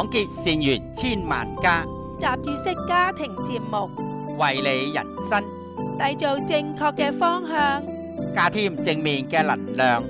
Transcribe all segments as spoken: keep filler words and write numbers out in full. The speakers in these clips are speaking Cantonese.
廣結善緣千萬家， 雜誌式家庭節目， 為你人生締造正確嘅方向， 加添正面嘅能量。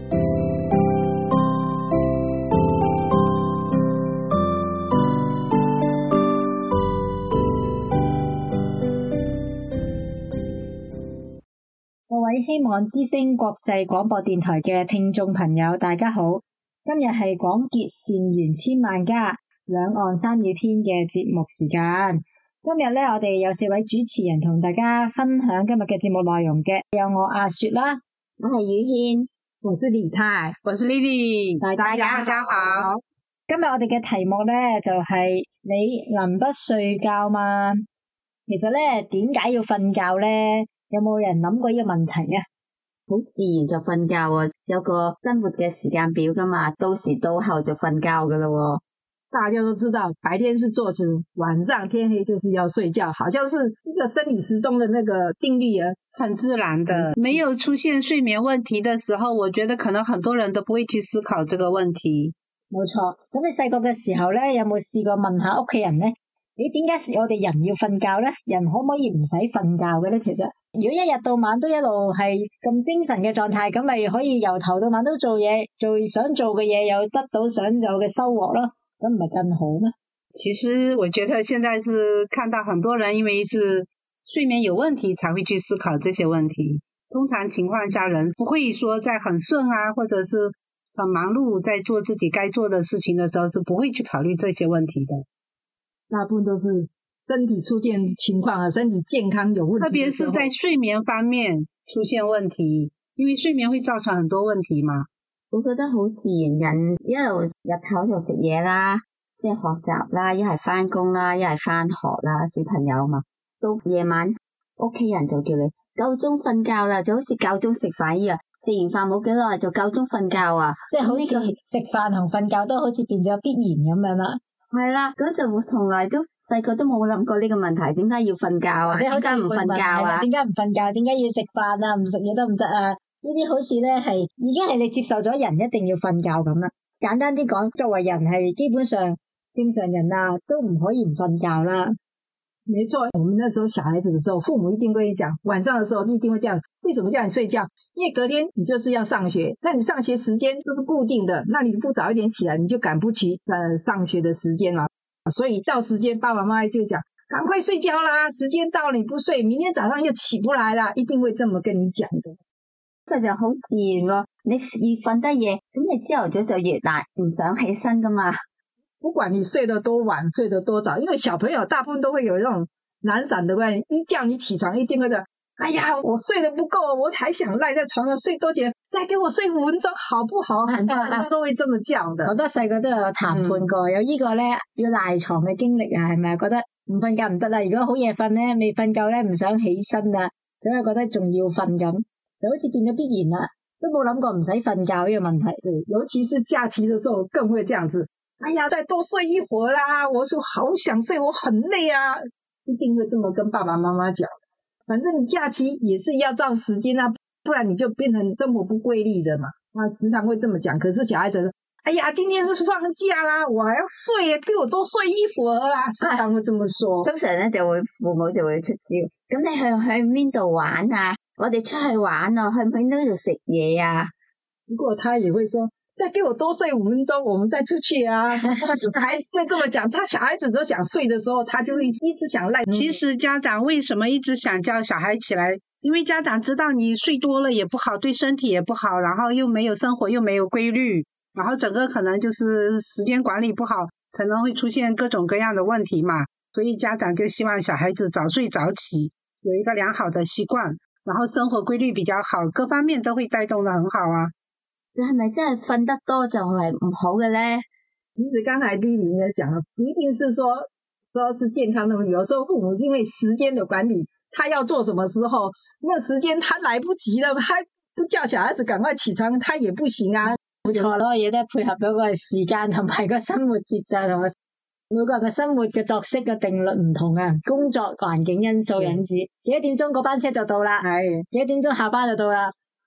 各位希望之聲國際廣播電台嘅聽眾朋友，大家好，今日係廣結善緣千萬家兩岸三語篇嘅節目時間。今日咧，我哋有四位主持人同大家分享今日嘅節目內容嘅，有我阿雪啦， 我係宇軒， 我是李太， 我是 Lily， 大家大家好。 今日我哋嘅題目咧就係、是、你能不睡覺嗎？其實咧，點解要瞓覺咧？有冇人諗過呢個問題啊？ 好自然就瞓覺啊，有個生活嘅時間表噶嘛，到時到後就瞓覺噶啦喎。 大家都知道，白天是坐姿，晚上天黑就是要睡覺，好像是一個生理時鐘的那個定律啊， 很自然的。沒有出現睡眠問題的時候，我覺得可能很多人都不會去思考這個問題。 冇錯，咁你細個嘅時候咧，有冇試過問下屋企人咧？咦，點解我哋人要瞓覺咧？人可唔可以唔使瞓覺嘅咧？其實如果一日到晚都一路係咁精神嘅狀態，咁咪可以由頭到晚都做嘢，做想做嘅嘢，又得到想有嘅收穫咯，咁唔係更好咩？ 其實我覺得現在是看到很多人因為是睡眠有問題才會去思考這些問題，通常情況下人不會說在很順啊，或者是很忙碌在做自己該做的事情的時候是不會去考慮這些問題的。 大部分都是身體出現情況啊，身體健康有問題，特別是在睡眠方面出現問題，因為睡眠會造成很多問題嘛。 我覺得好自然，人一路日頭就食嘢啦，即係學習啦，一係翻工啦，一係翻學啦，小朋友嘛，到夜晚屋企人就叫你夠鐘瞓覺啦，就好似夠鐘食飯一樣，食完飯冇幾耐就夠鐘瞓覺啊， 即係好似食飯同瞓覺都好似變咗必然咁樣啦。 係啦，嗰陣我從來都細個都冇諗過呢個問題，點解要瞓覺啊？點解唔瞓覺啊？ 點解唔瞓覺？點解要食飯啊？唔食嘢得唔得啊？呢啲好似咧係已經係你接受咗人一定要瞓覺咁啦。簡單啲講，作為人係基本上正常人啊，都唔可以唔瞓覺啦。 沒錯，我們那時候小孩子的時候，父母一定會講，晚上的時候一定會這樣。為什麼叫你睡覺？因為隔天你就是要上學，那你上學時間都是固定的，那你不早一點起來，你就趕不及呃上學的時間了。所以到時間，爸爸媽媽就講，趕快睡覺啦，時間到了你不睡，明天早上又起不來啦，一定會這麼跟你講的。 佢就好自然咯，你越瞓得夜，咁你朝頭早就越難唔想起身噶嘛。 不管你睡得多晚，睡得多早，因為小朋友大部分都會有這種懶散的關係，一叫你起床一定會講，哎呀，我睡得不夠，我還想賴在床上睡多點，再給我睡五分鐘好不好？很多人都會這麼叫的。 好多細個都有談判過，嗯、有呢個咧要賴床嘅經歷啊，係咪覺得唔瞓覺唔得啦？如果好夜瞓咧，未瞓夠咧，唔想起身啊，總係覺得仲要瞓咁，就好似變咗必然啦，都冇諗過唔使瞓覺呢個問題。 對，尤其是假期的時候更會這樣子。哎呀，再多睡一會兒啦！我說好想睡，我很累啊，一定會這麼跟爸爸媽媽講。反正你假期也是要照時間啊，不然你就變成生活不規律的嘛。啊，時常會這麼講。可是小孩子，哎呀，今天是放假啦，我還要睡啊，給我多睡一會兒啦，時常會這麼說。 通常咧就會父母就會出招，咁你去去邊度玩啊？我哋出去玩啊，去唔去呢度食嘢啊？ 不過他也會說，再給我多睡五分鐘，我們再出去啊。還是會這麼講。他小孩子都想睡的時候，他就會一直想賴。 其實家長為什麼一直想叫小孩起來？因為家長知道你睡多了也不好，對身體也不好，然後又沒有生活，又沒有規律，然後整個可能就是時間管理不好，可能會出現各種各樣的問題嘛。所以家長就希望小孩子早睡早起，有一個良好的習慣，然後生活規律比較好，各方面都會帶動得很好啊。 你係咪真係瞓得多就係唔好嘅咧？ 其實剛才 Lily 也講了，不一定是說說是健康的問題，有時候父母因為時間的管理，他要做什麼時候，那時間他來不及了，他不叫小孩子趕快起床，他也不行啊。 冇錯咯，嘢都係配合咗個時間同埋個生活節奏同埋每個人嘅生活嘅作息嘅定律唔同啊，工作環境因素引致，幾多點鐘嗰班車就到啦，係幾多點鐘下班就到啦。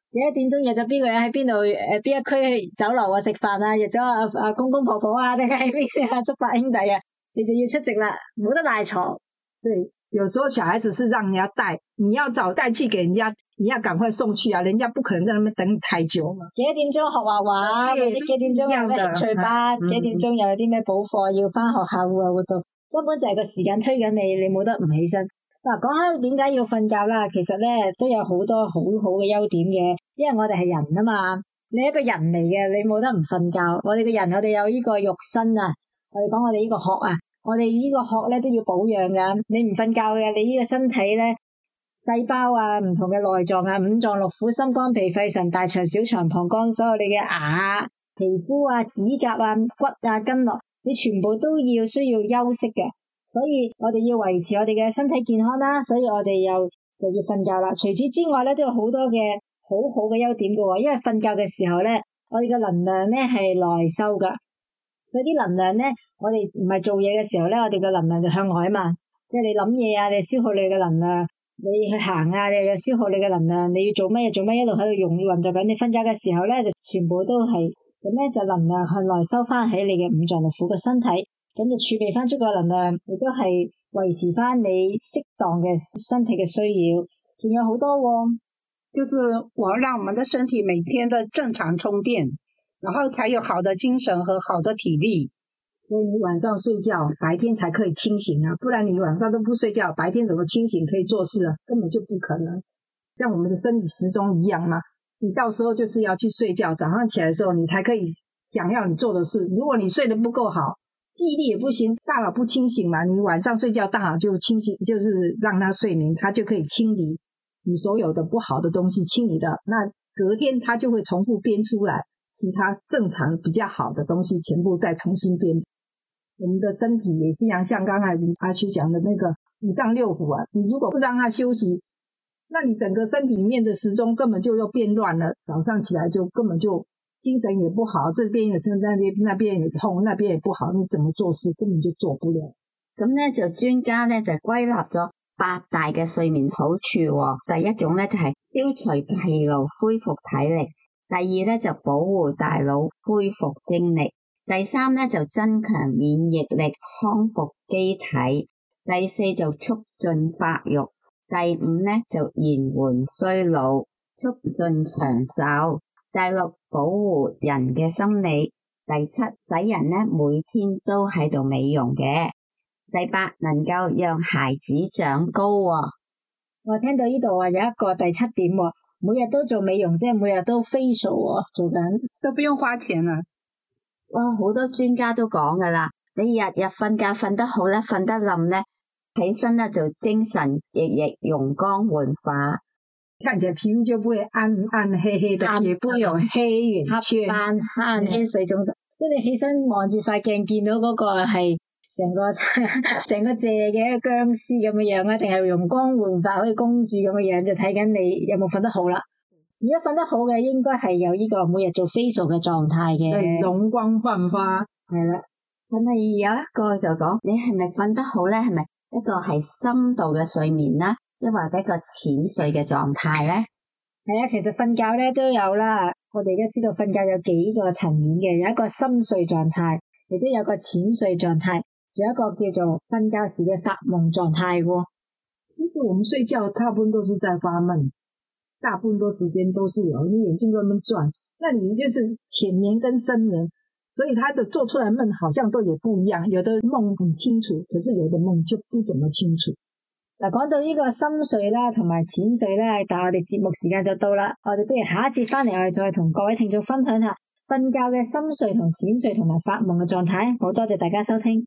幾多點鐘約咗邊個人喺邊度誒邊一區去酒樓啊食飯啊，約咗阿阿公公婆婆啊，定係邊阿叔伯兄弟啊，你就要出席啦，冇得賴床。 對，有時候小孩子是讓人家帶，你要早帶去給人家，你要趕快送去啊，人家不可能在那邊等你太久嘛。 幾多點鐘學畫畫，或者幾點鐘有咩興趣班，幾點鐘又有啲咩補課要翻學校戶外活動，根本就係個時間推緊你，你冇得唔起身。嗱，講開點解要瞓覺啦，其實咧都有好多好好嘅優點嘅，因為我哋係人啊嘛，你一個人嚟嘅，你冇得唔瞓覺。我哋嘅人，我哋有呢個肉身啊，我哋講我哋呢個殼啊，我哋呢個殼咧都要保養噶，你唔瞓覺嘅，你呢個身體咧細胞啊，唔同嘅內臟啊，五臟六腑、心肝脾肺腎、大腸小腸、膀胱，所有你嘅牙、皮膚啊、指甲啊、骨啊、筋絡，你全部都要需要休息嘅。所以我哋要維持我哋嘅身體健康啦，所以我哋又就要瞓覺啦。除此之外咧，都有好多嘅好好嘅優點嘅喎，因為瞓覺嘅時候咧，我哋嘅能量咧係內收噶，所以啲能量咧，我哋唔係做嘢嘅時候咧，我哋嘅能量就向外啊嘛，即係你諗嘢啊，你消耗你嘅能量，你去行啊，你又消耗你嘅能量，你要做乜嘢做乜一路喺度用運作緊，你瞓覺嘅時候咧就全部都係咁咧，就能量向內收翻喺你嘅五臟六腑嘅身體。咁就儲備翻足個能量，亦都係維持翻你適當嘅身體嘅需要，仲有好多喎， 就是我讓我們的身體每天的正常充電，然後才有好的精神和好的體力。 所以你晚上睡覺，白天才可以清醒啊，不然你晚上都不睡覺，白天怎麼清醒可以做事啊？根本就不可能。像我們的身體時鐘一樣嘛，你到時候就是要去睡覺，早上起來的時候你才可以想要你做的事。如果你睡得不夠好，記憶力也不行，大腦不清醒嘛，你晚上睡覺大腦就清醒，就是讓它睡眠，它就可以清理你所有的不好的東西，清理的，那隔天它就會重複編出來其他正常比較好的東西，全部再重新編。我們的身體也是一樣，像剛才阿曲講的那個五臟六腑啊，你如果不讓它休息，那你整個身體裡面的時鐘根本就又變亂了，早上起來就根本就精神也不好，這邊也痛，那邊那邊也痛，那邊也不好，你怎麼做事根本就做不了。 咁咧就專家咧就歸納咗八大嘅睡眠好處喎。第一種咧就係消除疲勞，恢復體力；第二咧就保護大腦，恢復精力；第三咧就增強免疫力，康復機體；第四就促進發育；第五咧就延緩衰老，促進長壽。第六，保護人嘅心理；第七，使人咧每天都喺度美容嘅；第八，能夠讓孩子長高喎。 我聽到呢度啊，有一個第七點喎，每日都做美容，即係每日都 facial 喎，做緊都不用花錢啊！ 哇，好多專家都講噶啦，你日日瞓覺瞓得好咧，瞓得冧咧，起身咧就精神奕奕，容光煥發。 看起來皮膚就不會暗暗黑黑的，也不會有黑眼圈、 黑斑、黑眼圈、水腫。即係你起身望住塊鏡，見到嗰個係成個成個謝嘅一個僵屍咁嘅樣啊，定係容光煥發好似公主咁嘅樣，就睇緊你有冇瞓得好啦。而家瞓得好嘅應該係有呢個每日做 facial 嘅狀態嘅， 容光煥發係啦。 係咪有一個就講你係咪瞓得好咧？係咪一個係深度嘅睡眠啦？抑或一個淺睡嘅狀態咧？ 係啊，其實瞓覺咧都有啦。我哋而家知道瞓覺有幾個層面嘅，有一個深睡狀態，亦都有個淺睡狀態，仲有一個叫做瞓覺時嘅發夢狀態喎。 其實我們睡覺大部分都是在發夢，大部分多時間都是有，你眼睛在那邊轉，那你就是淺眠跟深眠，所以他的做出來夢好像都也不一樣，有的夢很清楚，可是有的夢就不怎麼清楚。 嗱，講到呢個深睡啦，同埋淺睡咧，但係我哋節目時間就到啦。我哋不如下一節翻嚟，我哋再同各位聽眾分享下瞓覺嘅深睡同淺睡同埋發夢嘅狀態。好多謝大家收聽。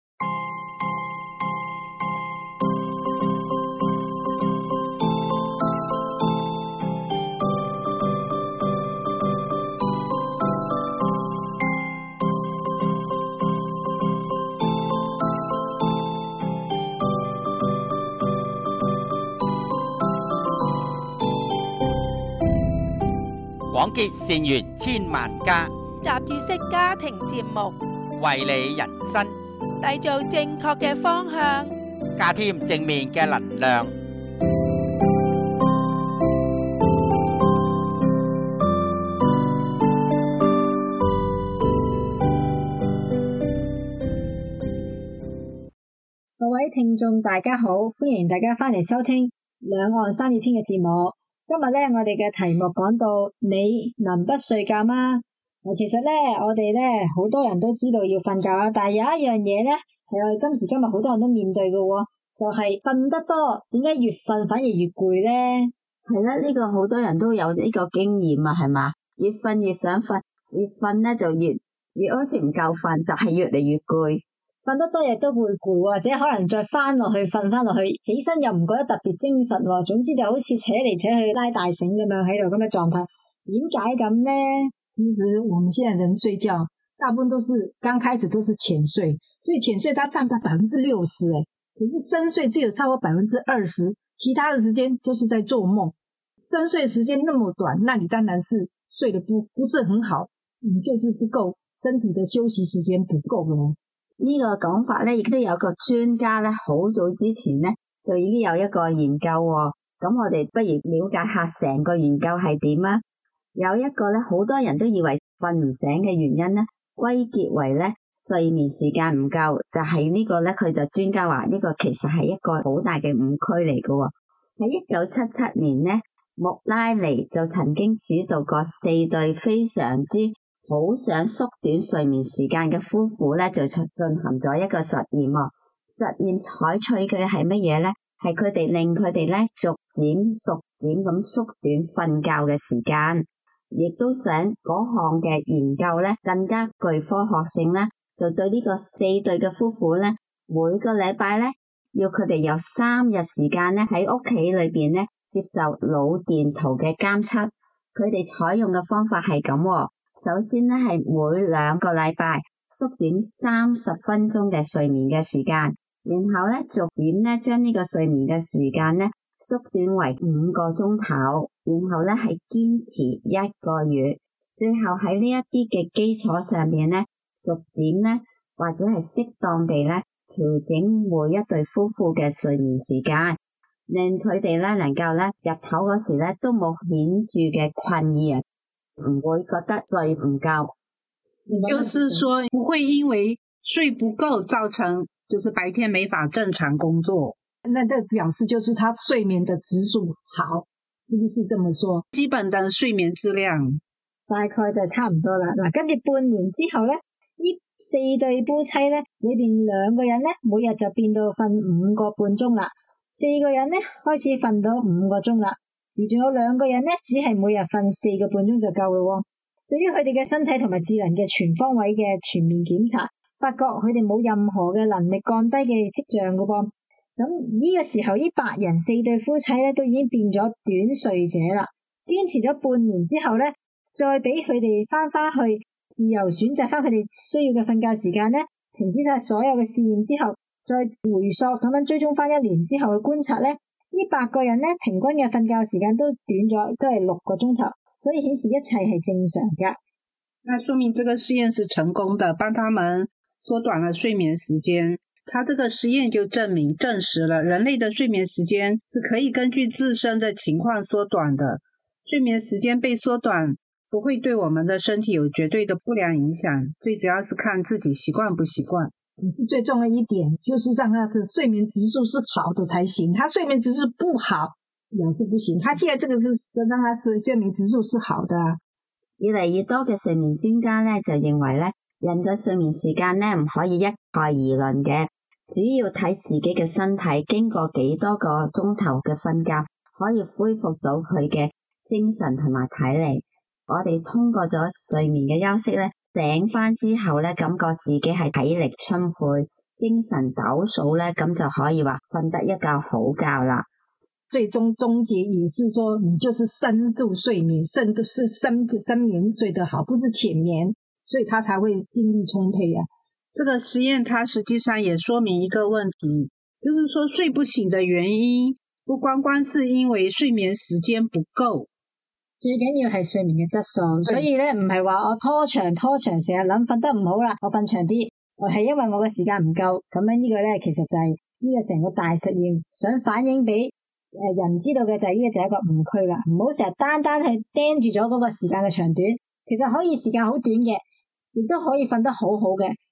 廣結善緣千萬家， 雜誌式家庭節目， 為你人生締造正確嘅方向， 加添正面嘅能量。 聽眾大家好，歡迎大家翻嚟收聽兩岸三月篇嘅節目。今日咧，我哋嘅題目講到你能不睡覺嗎？其實咧，我哋咧好多人都知道要瞓覺啊，但係有一樣嘢咧，係我哋今時今日好多人都面對嘅喎，就係瞓得多，點解越瞓反而越攰咧？ 係啦，呢個好多人都有呢個經驗啊，係嘛？越瞓越想瞓，越瞓咧就越越好似唔夠瞓，就係越嚟越攰。 瞓得多亦都會攰，或者可能再翻落去瞓翻落去，起身又唔覺得特別精神喎。總之就好似扯嚟扯去拉大繩咁樣喺度咁嘅狀態。點解咁咧？ 其實我們現在人睡覺，大部分都是剛開始都是淺睡，所以淺睡它佔到百分之六十，誒，可是深睡只有超過百分之二十，其他的時間都是在做夢。深睡時間那麼短，那你當然是睡得不不是很好，你就是不夠，身體的休息時間不夠咯。 呢個講法咧，亦都有個專家咧，好早之前咧就已經有一個研究喎。咁我哋不如了解下成個研究係點啊？有一個咧，好多人都以為瞓唔醒嘅原因咧，歸結為咧睡眠時間唔夠，就係呢個咧，佢就專家話呢個其實係一個好大嘅誤區嚟嘅。喺一九七七年咧，穆拉尼就曾經主導過四對非常之好想縮短睡眠時間嘅夫婦咧，就進行咗一個實驗。實驗採取嘅係乜嘢咧？係佢哋令佢哋咧逐漸逐漸咁縮短瞓覺嘅時間。亦都想嗰項嘅研究咧更加具科學性咧，就對呢個四對嘅夫婦咧，每個禮拜咧要佢哋有三日時間咧喺屋企裏邊咧接受腦電圖嘅監測。佢哋採用嘅方法係咁，首先咧係每兩個禮拜縮短三十分鐘嘅睡眠嘅時間，然後咧逐漸咧將呢個睡眠嘅時間咧縮短為五個鐘頭，然後咧係堅持一個月，最後喺呢一啲嘅基礎上面咧，逐漸咧或者係適當地咧調整每一對夫婦嘅睡眠時間，令佢哋咧能夠咧日頭嗰時咧都冇顯著嘅困意啊，唔會覺得睡唔夠。 就是說不會因為睡不夠造成就是白天沒法正常工作。 那這表示就是他睡眠的質素好，是不是這麼說？ 基本的睡眠質量大概就差唔多啦。嗱，跟住半年之後咧，呢四對夫妻咧裏邊兩個人咧每日就變到瞓五個半鐘啦，四個人咧開始瞓到五個鐘啦，而仲有兩個人咧只係每日瞓四個半鐘就夠咯。對於佢哋嘅身體同埋智能嘅全方位嘅全面檢查，發覺佢哋冇任何嘅能力降低嘅跡象噶噃。咁呢個時候，呢八人四對夫妻咧都已經變咗短睡者啦。堅持咗半年之後咧，再俾佢哋翻翻去自由選擇翻佢哋需要嘅瞓覺時間咧，停止晒所有嘅試驗之後，再回溯咁樣追蹤翻一年之後去觀察咧，呢八個人咧平均嘅瞓覺時間都短咗，都係六個鐘頭，所以顯示一切係正常噶。 那說明這個實驗是成功的，幫他們縮短了睡眠時間。他這個實驗就證明證實了人類的睡眠時間是可以根據自身的情況縮短的。睡眠時間被縮短不會對我們的身體有絕對的不良影響，最主要是看自己習慣不習慣。 是最重要一點，就是讓他的睡眠質素是好的才行。他睡眠質素不好也是不行。他現在這個是讓他睡睡眠質素是好的。 越嚟越多嘅睡眠專家咧就認為咧，人嘅睡眠時間咧唔可以一概而論嘅。主要睇自己嘅身體經過幾多個鐘頭嘅瞓覺，可以恢復到佢嘅精神同埋體力。我哋通過咗睡眠嘅休息咧，醒翻之後咧，感覺自己係體力充沛、精神抖擻咧，咁就可以話瞓得一覺好覺啦。 最終終結也是說，你就是深度睡眠，深度是深深眠睡得好，不是淺眠，所以他才會精力充沛啊。 這個實驗它實際上也說明一個問題，就是說睡不醒的原因不光光是因為睡眠時間不夠， 最緊要係睡眠嘅質素。所以咧唔係話我拖長拖長成日諗瞓得唔好啦，我瞓長啲，我係因為我嘅時間唔夠。咁樣呢個咧其實就係呢個成個大實驗想反映俾誒人知道嘅就係呢個就係一個誤區啦。唔好成日單單去盯住咗嗰個時間嘅長短，其實可以時間好短嘅，亦都可以瞓得好好嘅。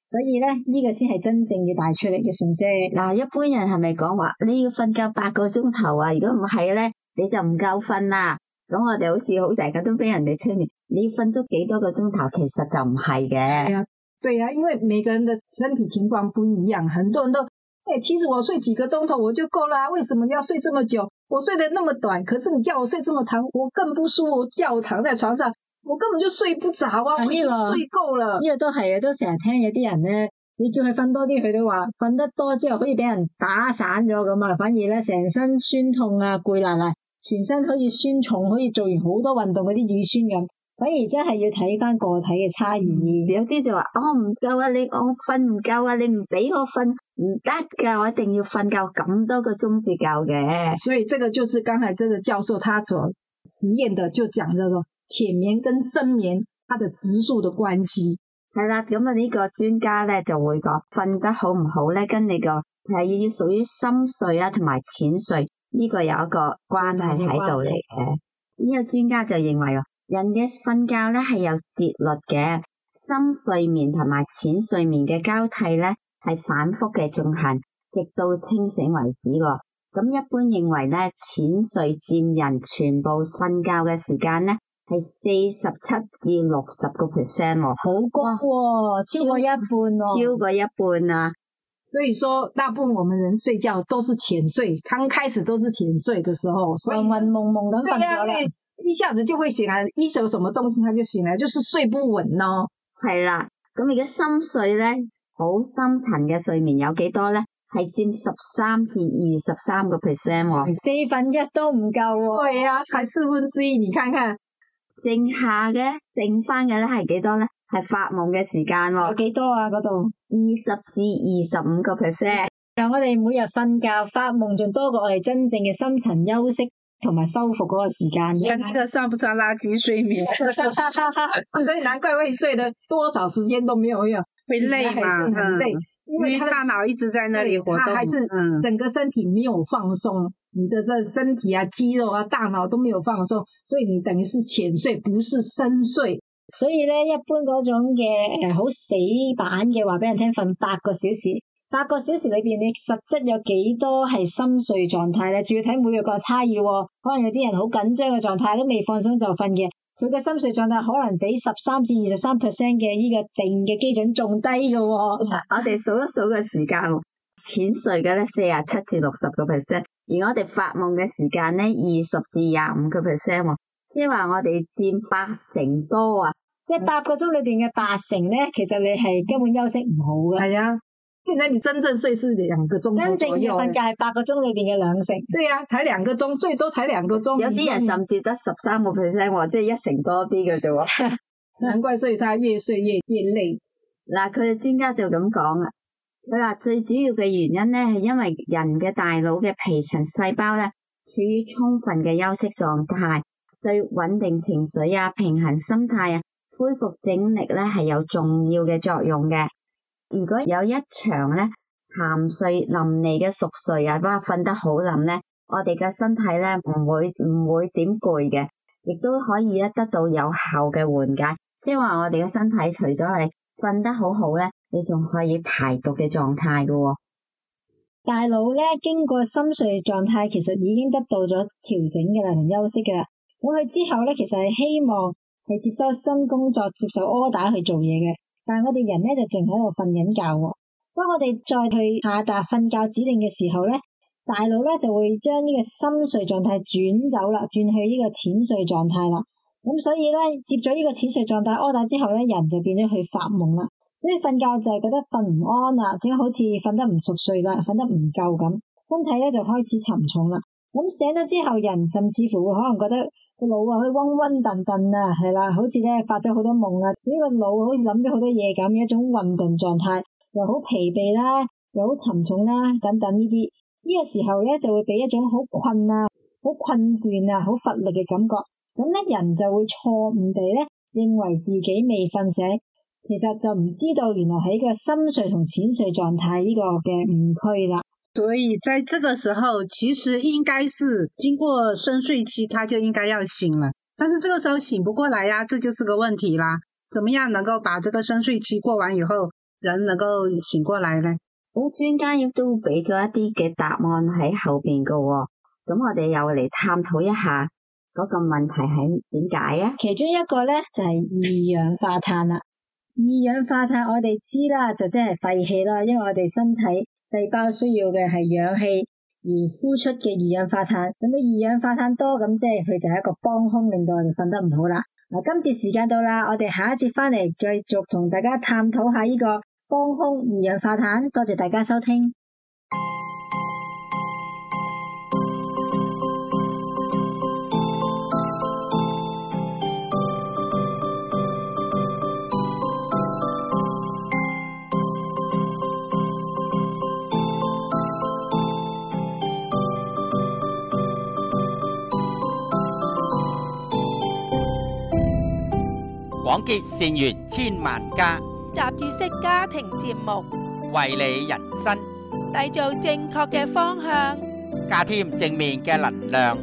所以咧呢、這個先係真正要帶出嚟嘅信息。 嗱，一般人係咪講話你要瞓覺八個鐘頭啊？如果唔係咧，你就唔夠瞓啦。咁我哋好似好成日都俾人哋催眠，你要瞓足幾多個鐘頭，其實就唔係嘅。 對啊，對啊，因為每個人的身體情況不一樣，很多人都，哎，其實我睡幾個鐘頭我就夠啦，為什麼要睡這麼久？我睡得那麼短，可是你叫我睡這麼長，我更不舒服，叫我躺在床上，我根本就睡不着啊！我已經睡夠了。 呢個都係啊，都成日聽有啲人咧，你叫佢瞓多啲，佢都話瞓得多之後好似俾人打散咗咁啊，反而咧成身酸痛啊、攰爛爛，全身好似酸重，好似做完好多運動嗰啲乳酸咁。反而真係要睇翻個體嘅差異。 有啲就話我唔夠啊，你我瞓唔夠啊，你唔俾我瞓唔得噶，我一定要瞓夠咁多個鐘至夠嘅。 所以這個就是剛才這個教授他所實驗的，就講這個淺眠跟深眠它的指數的關係。 係啦，咁啊呢個專家咧就會講瞓得好唔好咧，跟你個係要屬於深睡啊同埋淺睡呢個有一個關係喺度嚟嘅。呢個專家就認為人嘅瞓覺咧係有節律嘅，深睡眠同埋淺睡眠嘅交替咧係反覆嘅進行，直到清醒為止喎。咁一般認為咧，淺睡佔人全部瞓覺嘅時間咧係四十七至六十個 percent 喎，好高喎，超過一半喎， 超過一半啊！ 所以說，大部分我們人睡覺都是淺睡，剛開始都是淺睡的時候，所以渾渾夢夢咁瞓咗啦。 一下子就會醒來，一有什麼東西他就醒來，就是睡不穩咯。 係啦，咁而家深睡咧，好深層嘅睡眠有幾多咧？係佔十三至二十三個 percent 喎， 四分一都唔夠喎。 對啊，才四分之一，你看看。 剩下嘅剩翻嘅咧係幾多咧？係發夢嘅時間喎。 有幾多啊？嗰度二十至二十五個 percent。 但我哋每日瞓覺發夢仲多過我哋真正嘅深層休息同埋修復嗰個時間。 呢個算不算垃圾睡眠？ 所以難怪會睡得多少時間都沒有用， 會累嘛？ 很累， 嗯、 因為大腦一直在那裡活動， 它還是整個身體沒有放鬆，嗯、你的這身體啊、肌肉啊、大腦都沒有放鬆，所以你等於是淺睡，不是深睡。所以咧，一般嗰種嘅誒好死板嘅話俾人聽，瞓八個小時，八個小時裏邊你實質有幾多係深睡狀態咧？仲要睇每個個差異，可能有啲人好緊張嘅狀態都未放鬆就瞓嘅，佢嘅深睡狀態可能比十三至二十三 percent 嘅呢個定嘅基準仲低嘅。我哋數一數嘅時間，淺睡嘅咧四十七至六十個 percent，而我哋發夢嘅時間咧二十至廿五個 percent。即係話我哋佔八成多啊！即係八個鐘裏邊嘅八成咧，其實你係根本休息唔好嘅。係啊，現在你真正睡是兩個鐘頭左右，真正嘅瞓覺係八個鐘裏邊嘅兩成。對啊，才兩個鐘，最多才兩個鐘。有啲人甚至得十三個 percent，即係一成多啲嘅啫喎。難怪所以他越睡越越累。嗱，佢哋專家就咁講啊，佢話最主要嘅原因咧係因為人嘅大腦嘅皮層細胞咧處於充分嘅休息狀態。對穩定情緒啊、平衡心態啊、恢復精力咧係有重要嘅作用嘅。如果有一場咧鹹睡淋漓嘅熟睡啊，哇瞓得好冧咧，我哋嘅身體咧唔會唔會點攰嘅，亦都可以咧得到有效嘅緩解。即係話我哋嘅身體除咗係瞓得好好咧，你仲可以排毒嘅狀態嘅。大腦咧經過深睡狀態，其實已經得到咗調整嘅啦，同休息嘅啦。咁佢之後咧，其實係希望係接收新工作、接受 order 去做嘢嘅。但係我哋人咧就仲喺度瞓緊覺喎。當我哋再去下達瞓覺指令嘅時候咧，大腦咧就會將呢個深睡狀態轉走啦，轉去呢個淺睡狀態啦。咁所以咧，接咗呢個淺睡狀態 order 之後咧，人就變咗去發夢啦。所以瞓覺就係覺得瞓唔安啦，點解好似瞓得唔熟睡啦，瞓得唔夠咁，身體咧就開始沉重啦。咁醒咗之後，人甚至乎會可能覺得個腦啊，可以暈暈沌沌啊，係啦，好似咧發咗好多夢啊，呢個腦好似諗咗好多嘢咁，一種混沌狀態，又好疲憊啦，又好沉重啦，等等呢啲，呢個時候咧就會俾一種好困啊、好困倦啊、好乏力嘅感覺，咁咧人就會錯誤地咧認為自己未瞓醒，其實就唔知道原來喺個深睡同淺睡狀態呢個嘅誤區啦。 所以在這個時候其實應該是經過深睡期他就應該要醒了，但是這個時候醒不過來呀，這就是個問題啦。怎麼樣能夠把這個深睡期過完以後， 人能夠醒過來呢？ 咁專家亦都俾咗一啲嘅答案喺後邊噶喎，咁我哋又嚟探討一下嗰個問題係點解啊？ 其中一個咧就係二氧化碳啦。二氧化碳我哋知啦，就即係廢氣啦，因為我哋身體細胞需要嘅係氧氣，而呼出嘅二氧化碳，咁啲二氧化碳多，咁即係佢就係一個幫兇，令到我哋瞓得唔好啦。嗱，今次時間到啦，我哋下一節翻嚟繼續同大家探討下呢個幫兇二氧化碳。多謝大家收聽。 廣結善緣千萬家， 雜誌式家庭節目， 為你人生締造正確嘅方向， 加添正面嘅能量。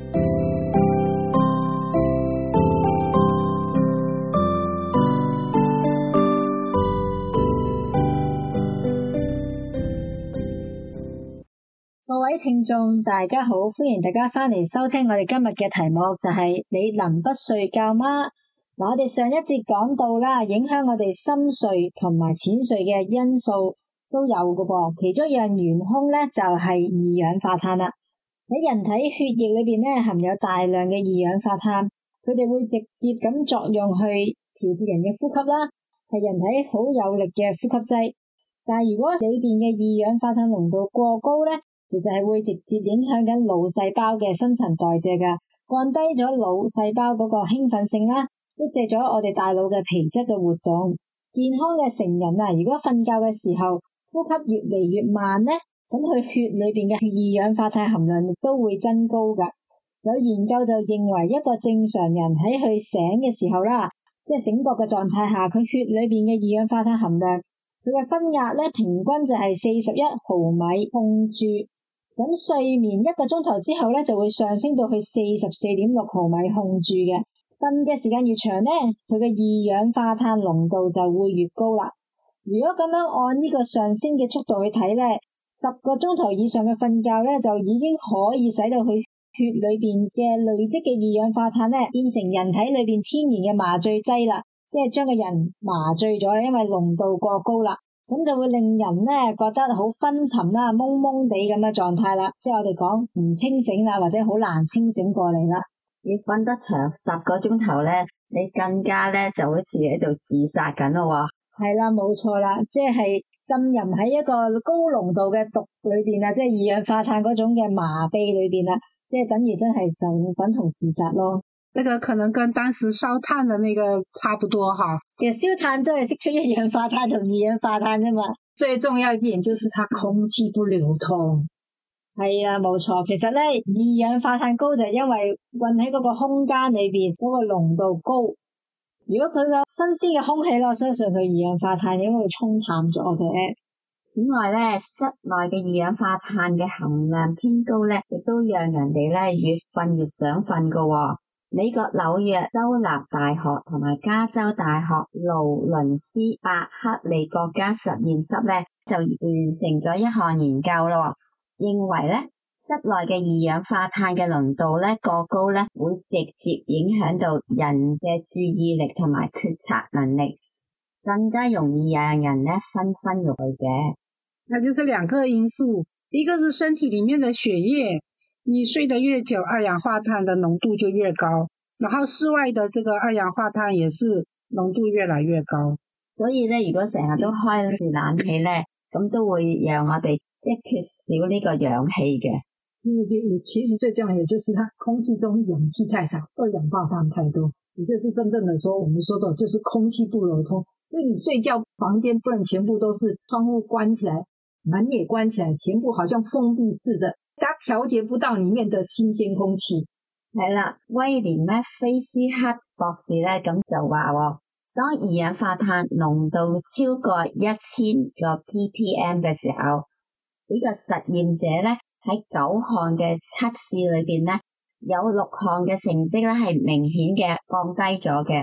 各位聽眾大家好，歡迎大家翻嚟收聽我哋今日嘅題目，就係你能不睡覺嗎？嗱，我哋上一節講到啦，影響我哋深睡同埋淺睡嘅因素都有㗎噃，其中一樣元兇咧就係二氧化碳啦。喺人體血液裏邊咧含有大量嘅二氧化碳，佢哋會直接咁作用去調節人嘅呼吸啦，係人體好有力嘅呼吸劑。但係如果裏邊嘅二氧化碳濃度過高咧，其實係會直接影響緊腦細胞嘅新陳代謝㗎，降低咗腦細胞嗰個興奮性啦。抑制咗我哋大腦嘅皮質嘅活動。健康嘅成人啊，如果瞓覺嘅時候呼吸越嚟越慢咧，咁佢血裏邊嘅二氧化碳含量亦都會增高噶。有研究就認為一個正常人喺佢醒嘅時候啦，即係醒覺嘅狀態下，佢血裏邊嘅二氧化碳含量，佢嘅分壓咧平均就係四十一毫米汞柱。咁睡眠一個鐘頭之後咧，就會上升到去四十四點六毫米汞柱嘅。瞓嘅時間越長咧，佢嘅二氧化碳濃度就會越高啦。如果咁樣按呢個上升嘅速度去睇咧，十個鐘頭以上嘅瞓覺咧，就已經可以使到佢血裏邊嘅累積嘅二氧化碳咧，變成人體裏邊天然嘅麻醉劑啦，即係將個人麻醉咗，因為濃度過高啦，咁就會令人咧覺得好昏沉啦、懵懵地咁嘅狀態啦，即係我哋講唔清醒啦，或者好難清醒過嚟啦。 你瞓得長十個鐘頭咧，你更加咧就好似喺度自殺緊咯喎。 係啦，冇錯啦，即係浸淫喺一個高濃度嘅毒裏邊啊，即係二氧化碳嗰種嘅麻痹裏邊啦，即係等於真係就等同自殺咯。 那個可能跟當時燒炭的那個差不多哈。 其實燒炭都係釋出一氧化碳同二氧化碳啫嘛。 最重要一點就是它空氣不流通。 係啊，冇錯。其實咧，二氧化碳高就係因為混喺嗰個空間裏邊嗰個濃度高。如果佢個新鮮嘅空氣咧，我相信佢二氧化碳應該會沖淡咗嘅。 此外咧，室內嘅二氧化碳嘅含量偏高咧，亦都讓人哋咧越瞓越想瞓噶。美國紐約州立大學同埋加州大學勞倫斯伯克利國家實驗室咧就完成咗一項研究咯。認為咧，室內嘅二氧化碳嘅濃度咧過高咧，會直接影響到人嘅注意力同埋決策能力，更加容易讓人咧昏昏欲嘅。 那就是兩個因素，一個是身體裡面的血液，你睡得越久，二氧化碳的濃度就越高，然後室外的這個二氧化碳也是濃度越來越高。 所以咧，如果成日都開住冷氣咧，咁都會讓我哋即係缺少呢個氧氣嘅。 其實其實最重要，也就是它空氣中氧氣太少，二氧化碳太多，也就是真正的說，我們說的就是空氣不流通。所以你睡覺房間不能全部都是窗戶關起來，門也關起來，全部好像封閉似的，它調節不到裡面的新鮮空氣。 係啦，威廉咧菲斯克博士咧咁就話喎，當二氧化碳濃度超過一千個 P P M 嘅時候，呢個實驗者咧喺九項嘅測試裏邊咧，有六項嘅成績咧係明顯嘅降低咗嘅。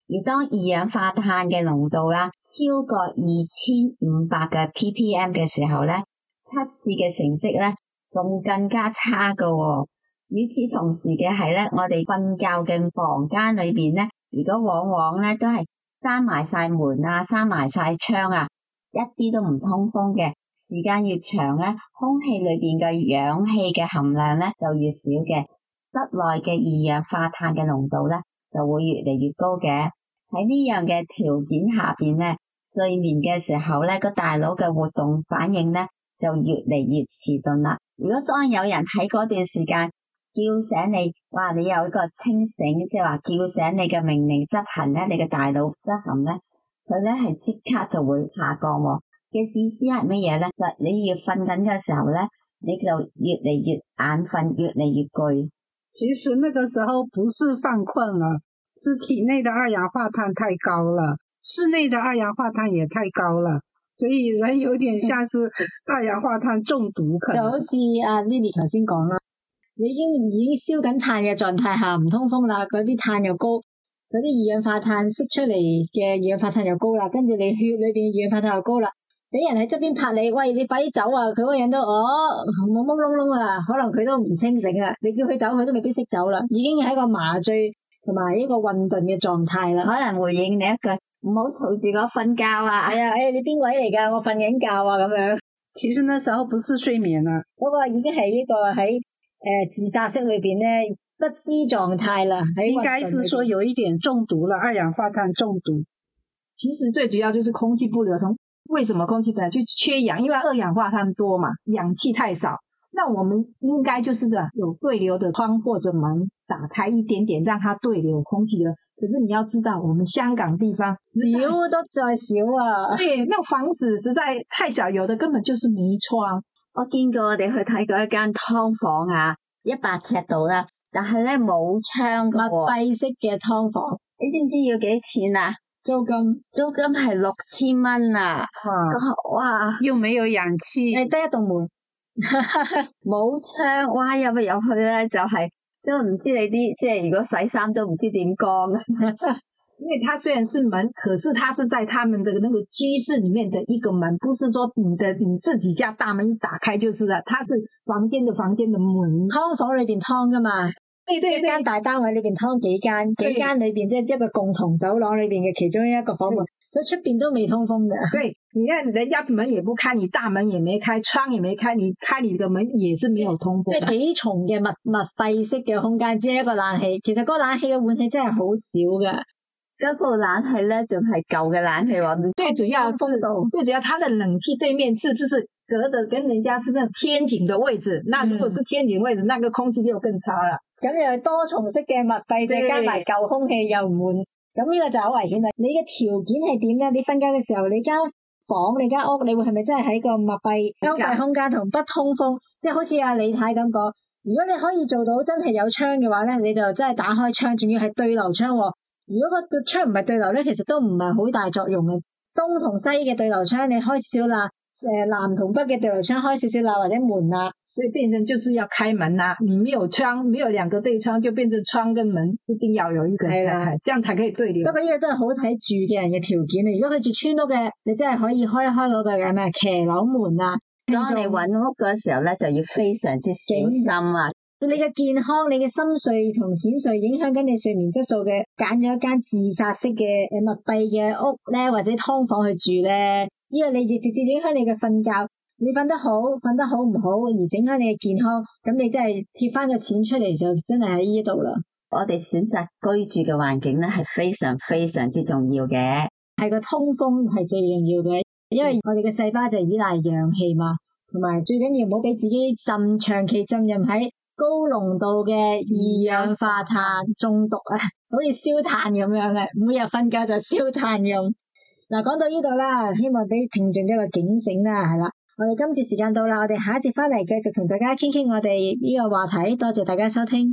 而當二氧化碳嘅濃度啦超過二千五百嘅 P P M 嘅時候咧，測試嘅成績咧仲更加差㗎喎。與此同時嘅係咧，我哋瞓覺嘅房間裏邊咧，如果往往咧都係閂埋晒門啊，閂埋晒窗啊，一啲都唔通風嘅，時間越長咧，空氣裏邊嘅氧氣嘅含量咧就越少嘅，室內嘅二氧化碳嘅濃度咧就會越嚟越高嘅。喺呢樣嘅條件下邊咧，睡眠嘅時候咧，個大腦嘅活動反應咧就越嚟越遲鈍啦。如果當有人喺嗰段時間叫醒你，哇！你有一個清醒，即係話叫醒你嘅命令執行咧，你嘅大腦執行咧，佢咧係即刻就會下降喎。嘅意思係乜嘢咧？就係你越瞓緊嘅時候咧，你就越嚟越眼瞓，越嚟越攰。 其實那個時候不是犯困了，是體內的二氧化碳太高了，室內的二氧化碳也太高了，所以人有點像是二氧化碳中毒。可能就好似阿 Lily 頭先講啦，你已經已經燒緊碳嘅狀態下唔通風啦，嗰啲碳又高，嗰啲二氧化碳釋出嚟嘅二氧化碳又高啦，跟住你血裏邊二氧化碳又高啦，俾人喺側邊拍你，喂，你快啲走啊！佢嗰個人都哦懵懵窿窿啊，可能佢都唔清醒啊，你叫佢走佢都未必識走啦，已經係一個麻醉同埋一個混沌嘅狀態啦。 可能回應你一句，唔好嘈住我瞓覺啊！ 係啊，誒你邊位嚟㗎？我瞓緊覺啊咁樣。 其實那時候不是睡眠啊， 嗰個已經係呢個喺誒、呃、自殺式裏邊咧不知狀態啦。 應該是說有一點中毒了，二氧化碳中毒。 其實最主要就是空氣不流通。為什麼空氣本來就缺氧？因為二氧化碳多嘛，氧氣太少。那我們應該就是這樣有對流的窗或者門打開一點點，讓它對流空氣的。可是你要知道，我們香港地方少得再少啊。 對，那個房子實在太小，有的根本就是沒窗。 我見過我哋去睇過一間劏房啊，一百尺度啦，但係咧冇窗嘅喎， 密閉式嘅劏房。 你知唔知要幾錢啊？ 租金租金係六千蚊啊！哇， 又沒有氧氣， 誒得一棟門， 冇窗，哇入咪入去咧就係、是，即係唔知你啲即係如果洗衫都唔知點乾。 因為它雖然是門，可是它是在他們的那個居室裏面的一個門，不是說你的你自己家大門一打開就是啦，它是房間的房間的門。 劏房裏邊劏噶嘛。 對對對， 一間大單位裏邊劏幾間，幾間裏邊即係一個共同走廊裏邊嘅其中一個房門，所以出邊都未通風嘅。 對，你看人家門也不開，你大門也沒開，窗也沒開，你開你嘅門也是沒有通風。 即係幾重嘅密密閉式嘅空間，只係一個冷氣。其實嗰個冷氣嘅換氣真係好少嘅。 嗰部冷氣咧仲係舊嘅冷氣喎。 最主要是最主要，它的冷氣對面是不是隔着跟人家是那種天井的位置？那如果是天井位置，那個空氣就更差啦。 咁又係多重式嘅密閉，再加埋舊空氣又唔換，咁呢個就好危險啦。你嘅條件係點咧？你瞓覺嘅時候，你間房、你間屋，你會係咪真係喺個密閉幽閉空間同不通風？即係好似阿李太咁講，如果你可以做到真係有窗嘅話咧，你就真係打開窗，仲要係對流窗。如果個窗唔係對流咧，其實都唔係好大作用嘅。東同西嘅對流窗你開少少啦，誒南同北嘅對流窗開少少啦，或者門啦。 所以變成就是要開門啦、啊，你沒有窗，沒有兩個對窗，就變成窗跟門一定要有一個開開，這樣才可以對流。 不過呢個真係好睇住嘅人嘅條件啊！如果佢住村屋嘅，你真係可以開一開嗰個嘅咩騎樓門啊。 當你揾屋嘅時候咧，就要非常之小心啊！ 你嘅健康、你嘅深睡同淺睡影響緊你睡眠質素嘅，揀咗一間自殺式嘅誒密閉嘅屋咧，或者劏房去住咧，呢個你直接影響你嘅瞓覺。你瞓得好，瞓得好唔好，而整開你嘅健康，咁你真係貼翻個錢出嚟就真係喺呢度啦。 我哋選擇居住嘅環境咧係非常非常之重要嘅， 係個通風係最重要嘅，因為我哋嘅細胞就係依賴氧氣嘛，同埋最緊要唔好俾自己浸長期浸入喺高濃度嘅二氧化碳中毒啊，好似燒炭咁樣嘅，每日瞓覺就燒炭用。嗱，講到呢度啦，希望俾聽眾一個警醒啦，係啦。我哋今次時間到啦，我哋下一節翻嚟繼續同大家傾傾我哋呢個話題，多謝大家收聽。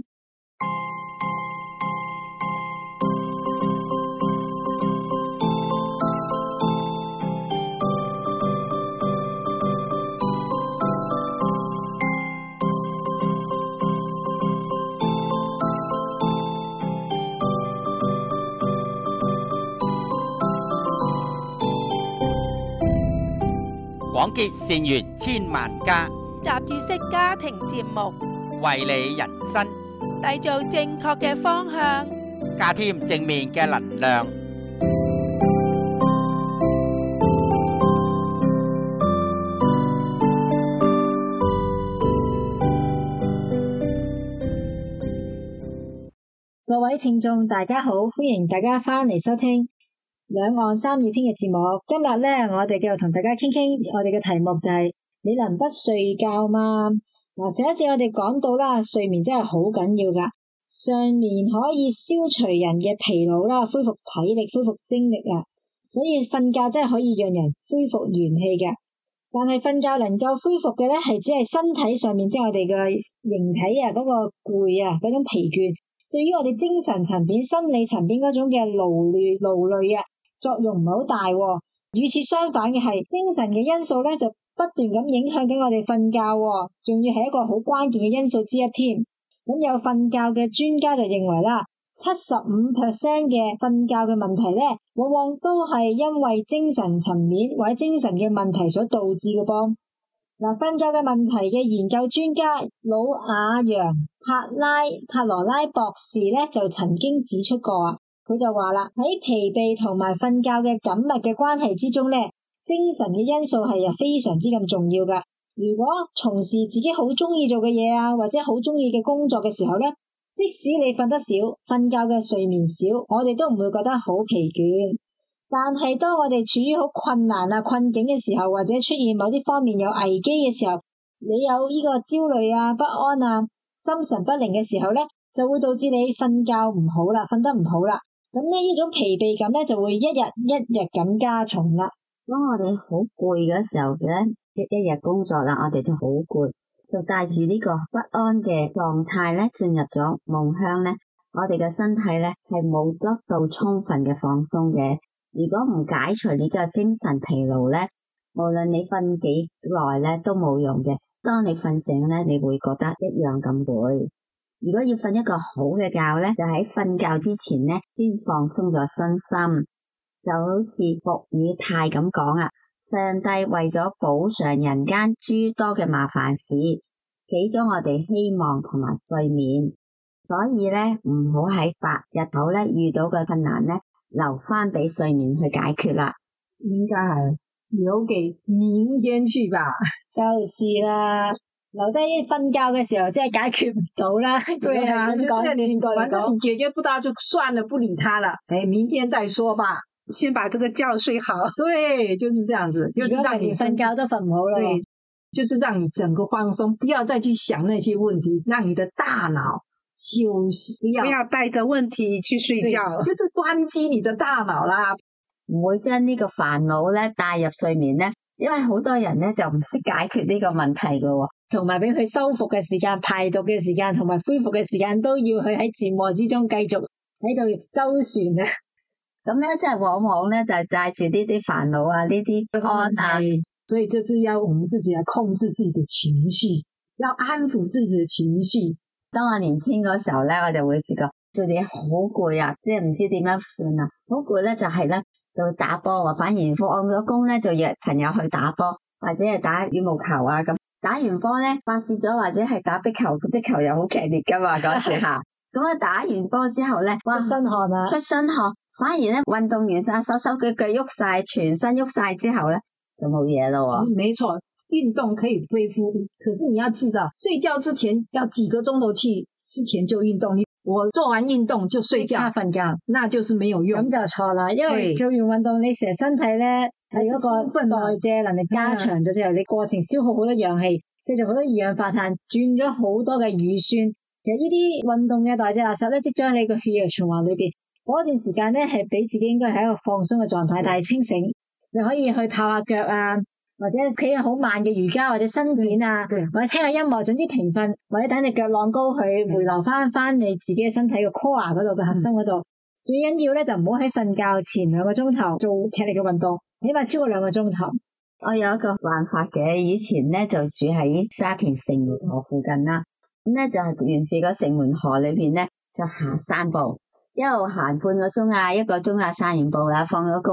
廣結善緣千萬家， 雜誌式家庭節目， 為你人生締造正確嘅方向， 加添正面嘅能量。 各位聽眾大家好，歡迎大家翻嚟收聽兩岸三語篇嘅節目。今日咧，我哋繼續同大家傾傾，我哋嘅題目就係、是、你能不睡覺嗎？嗱，上一次我哋講到啦，睡眠真係好緊要噶，睡眠可以消除人嘅疲勞啦，恢復體力，恢復精力啊，所以瞓覺真係可以讓人恢復元氣嘅。但係瞓覺能夠恢復嘅咧，係只係身體上面，即係我哋嘅形體啊，嗰、那個攰啊，嗰種疲倦。對於我哋精神層面、心理層面嗰種嘅勞累、勞累啊，作用唔係好大。與此相反嘅係，精神嘅因素咧就不斷咁影響緊我哋瞓覺，仲要係一個好關鍵嘅因素之一添。咁有瞓覺嘅專家就認為啦，七十五 percent 嘅瞓覺嘅問題咧，往往都係因為精神層面或者精神嘅問題所導致嘅噃。嗱，瞓覺嘅問題嘅研究專家魯瓦揚帕拉帕羅拉博士咧就曾經指出過啊，佢就話啦，喺疲憊同埋瞓覺嘅緊密嘅關係之中咧，精神嘅因素係又非常之咁重要噶。如果從事自己好中意做嘅嘢啊，或者好中意嘅工作嘅時候咧，即使你瞓得少，瞓覺嘅睡眠少，我哋都唔會覺得好疲倦。但係當我哋處於好困難啊、困境嘅時候，或者出現某啲方面有危機嘅時候，你有呢個焦慮啊、不安啊、心神不寧嘅時候咧，就會導致你瞓覺唔好啦，瞓得唔好啦。咁呢呢種疲憊感咧就會一日一日咁加重啦。 當我哋好攰嘅時候咧，一一日工作啦，我哋就好攰，就帶住呢個不安嘅狀態咧進入咗夢鄉咧，我哋嘅身體咧係冇得到充分嘅放鬆嘅。如果唔解除你嘅精神疲勞咧，無論你瞓幾耐咧都冇用嘅。當你瞓醒咧，你會覺得一樣咁攰。如果要瞓一個好嘅覺咧，就喺瞓覺之前咧先放鬆咗身心。就好似伏爾泰咁講啊，上帝為咗補償人間諸多嘅麻煩事，俾咗我哋希望同埋睡眠。所以咧，唔好喺白日頭咧遇到嘅困難咧，留翻俾睡眠去解決啦。 應該係留給明天去吧。 就是啦，留低瞓覺嘅時候真係解決唔到啦。 對啊，就是你反正你解決不到就算了，不理他了。誒，明天再說吧。 先把這個覺睡好。 對，就是這樣子，就是讓你瞓覺都瞓唔好了。 對，就是讓你整個放鬆，不要再去想那些問題，讓你的大腦休息，不要不要帶着問題去睡覺， 就是關機你的大腦啦。 唔會將呢個煩惱咧帶入睡眠咧，因為好多人咧就唔識解決呢個問題噶， 同埋俾佢修復嘅時間、排毒嘅時間同埋恢復嘅時間都要去喺折磨之中繼續喺度周旋啊。 咁咧，即係往往咧就係帶住呢啲煩惱啊，呢啲不安啊， 所以就是要我們自己來控制自己的情緒，要安撫自己的情緒。 當我年輕嗰時候咧，我就會試過做嘢好攰啊，即係唔知點樣算啊，好攰咧就係咧就打波啊，反而放咗工咧就約朋友去打波，或者係打羽毛球啊咁。打完波咧發泄咗，或者係打壁球，壁球又好劇烈噶嘛嗰時吓。咁啊打完波之後咧， 出身汗啊， 出身汗。反而咧，運動員就手手腳腳喐晒，全身喐晒之後咧，就冇嘢咯喎。 沒錯，運動可以恢復，可是你要知道，睡覺之前要幾個鐘頭去之前就運動。你我做完運動就睡覺， 瞓覺， 那就是沒有用。 咁就錯啦，因為做完運動，你成日身體咧係嗰個代謝能力加長咗之後，你過程消耗好多氧氣，製造好多二氧化碳，轉咗好多嘅乳酸。其實呢啲運動嘅代謝垃圾咧，即將你個血液循環裏邊。嗰段時間咧，係俾自己應該係一個放鬆嘅狀態，但係清醒，你可以去泡下腳啊，或者企下好慢嘅瑜伽，或者伸展啊，或者聽下音樂，總之平瞓，或者等你腳晾高佢，回流翻翻你自己嘅身體嘅 core 嗰度嘅核心嗰度。最緊要咧就唔好喺瞓覺前兩個鐘頭做劇烈嘅運動，起碼超過兩個鐘頭。 我有一個辦法嘅，以前咧就住喺沙田城門河附近啦，咁咧就係沿住個城門河裏邊咧就行散步。一路行半個鐘啊，一個鐘啊，散完步啦，放咗工啊，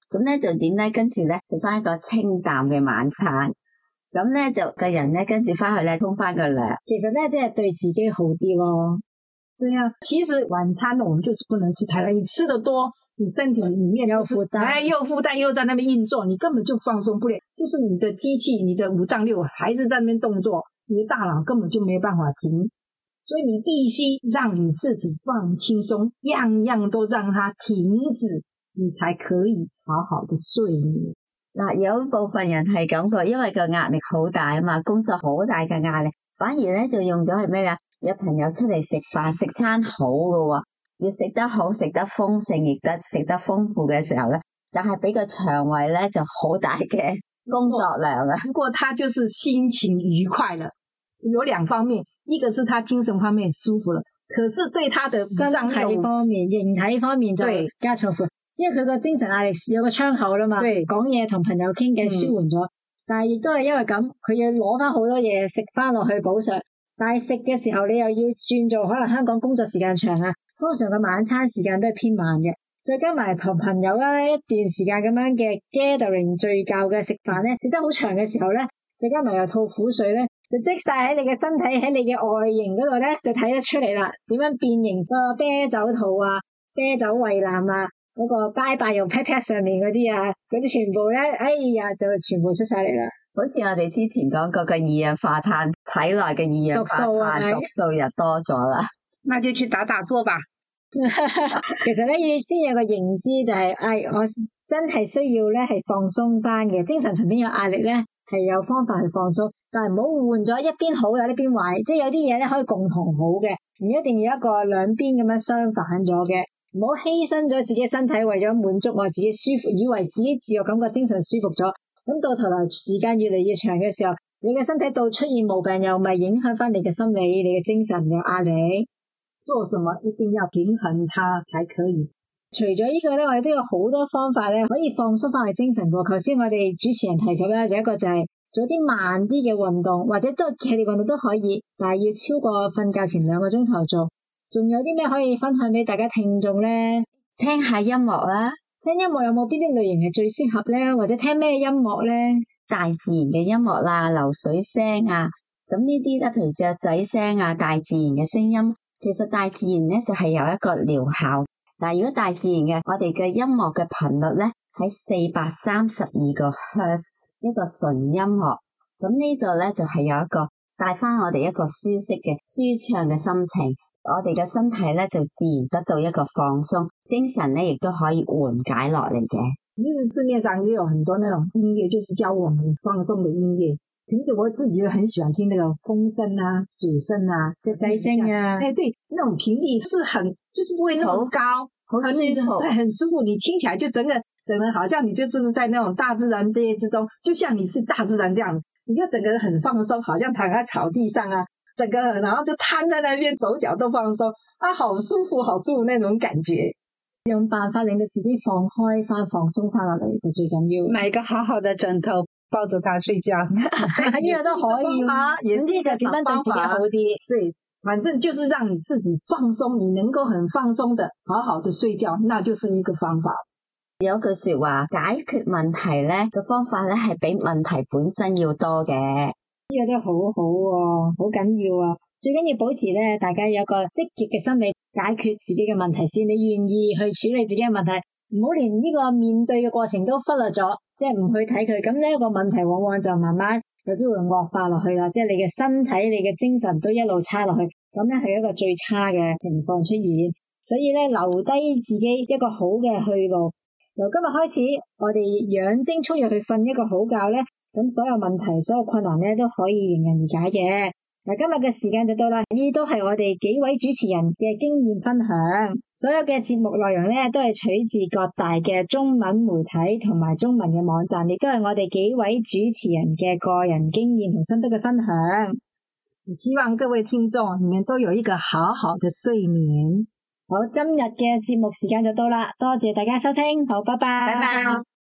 咁咧就點咧？跟住咧食翻一個清淡嘅晚餐，咁咧就個人咧跟住翻去咧沖翻個涼。 其實咧，即係對自己好啲咯。 对啊，其实晚餐呢，我们就是不能吃太多，你吃的多，你身体里面有负担， 哎，又负担又在那边运作，你根本就放松不了。就是你的机器，你的五脏六还是在那边动作，你的大脑根本就没有办法停。所以你必须让你自己放轻松，样样都讓它停止，你才可以好好的睡眠。 嗱，有部分人係咁個，因為個壓力好大啊嘛，工作好大嘅壓力，反而咧就用咗係咩啊？有朋友出嚟食飯，食餐好嘅喎，要食得好，食得豐盛，亦得食得豐富嘅時候咧，但係俾個腸胃咧就好大嘅工作量啊。 不過他就是心情愉快了，有兩方面，一個是他精神方面舒服了，可是對他的身體方面、形體方面就加重負，因為佢個精神壓力有個窗口啦嘛，講嘢同朋友傾偈舒緩咗，嗯、但係亦都係因為咁，佢要攞翻好多嘢食翻落去補償。但係食嘅時候，你又要轉做可能香港工作時間長啊，通常個晚餐時間都係偏慢嘅，再加埋同朋友咧一段時間咁樣嘅 gathering 聚舊嘅食飯咧，食得好長嘅時候咧，再加埋又吐苦水咧，就積晒喺你嘅身體喺你嘅外形嗰度咧，就睇得出嚟啦。點樣變形個啤酒肚啊、啤酒胃腩啊、嗰、那個拜拜用 pat pat 上面嗰啲啊，嗰啲全部咧，哎呀就全部出晒嚟啦。 好似我哋之前講過嘅二氧化碳，體內嘅二氧化碳毒素又多咗啦， 那就去打打坐吧。 其實咧要先有個認知就係、是，哎，我真係需要咧係放鬆翻嘅，精神層面有壓力咧係有方法去放鬆，但係唔好換咗一邊好有一邊壞，即係有啲嘢咧可以共同好嘅，唔一定要一個兩邊咁樣相反咗嘅，唔好犧牲咗自己身體為咗滿足我自己舒服，以為自己自我感覺精神舒服咗。咁到頭來時間越嚟越長嘅時候，你嘅身體到出現毛病又咪影響翻你嘅心理、你嘅精神嘅壓力。 做什麼一定要平衡它才可以。 除咗呢個咧，我哋都有好多方法咧，可以放鬆翻去精神嘅。頭先我哋主持人提及咧，第一個就係做啲慢啲嘅運動，或者都劇烈運動都可以，但係要超過瞓覺前兩個鐘頭做。仲有啲咩可以分享俾大家聽眾咧？ 聽下音樂啦。 聽音樂有冇邊啲類型係最適合咧？或者聽咩音樂咧？ 大自然嘅音樂啦，流水聲啊，咁呢啲咧，譬如雀仔聲啊，大自然嘅聲音，其實大自然咧就係有一個療效。但係如果大自然嘅，我哋嘅音樂嘅頻率咧喺四百三十二個赫茲，一個純音樂，咁呢度咧就係有一個帶翻我哋一個舒適嘅舒暢嘅心情。我哋嘅身體咧就自然得到一個放鬆，精神咧亦都可以緩解落嚟嘅。 其實市面上也有很多那種音樂，就是教我們放鬆的音樂。平時我自己都很喜歡聽那個風聲啊、水聲啊、雀仔聲啊。哎，對，那種頻率是很，就是不會那麼高， 好舒服， 對，很舒服。你聽起來就整個整個好像你就是在那種大自然這些之中，就像你是大自然這樣，你就整個人很放鬆，好像躺在草地上啊。整個然後就癱在那邊，手腳都放鬆，啊，好舒服，好舒服那種感覺。 用辦法令到自己放開翻、放鬆翻落嚟就最緊要。 買個好好的枕頭抱着它睡覺，呢個都可以啊。總之就點樣對自己好啲。 對，反正就是讓你自己放鬆，你能夠很放鬆的好好的睡覺，那就是一個方法。 有句說話，解決問題咧個方法咧係比問題本身要多嘅。 呢個都好好喎，好緊要啊！最緊要保持咧，大家有一個積極嘅心理，解決自己嘅問題先。你願意去處理自己嘅問題，唔好連呢個面對嘅過程都忽略咗，即係唔去睇佢。咁呢一個問題往往就慢慢有機會惡化落去啦。即係你嘅身體、你嘅精神都一路差落去，咁咧係一個最差嘅情況出現。所以咧，留低自己一個好嘅去路。由今日開始，我哋養精蓄銳去瞓一個好覺咧。咁所有問題、所有困難咧都可以迎刃而解嘅。嗱，今日嘅時間就到啦，呢都係我哋幾位主持人嘅經驗分享。所有嘅節目內容咧都係取自各大嘅中文媒體同埋中文嘅網站，亦都係我哋幾位主持人嘅個人經驗同心得嘅分享。 希望各位聽眾你們都有一個好好的睡眠。 好，今日嘅節目時間就到啦，多謝大家收聽，好，拜拜。 拜拜。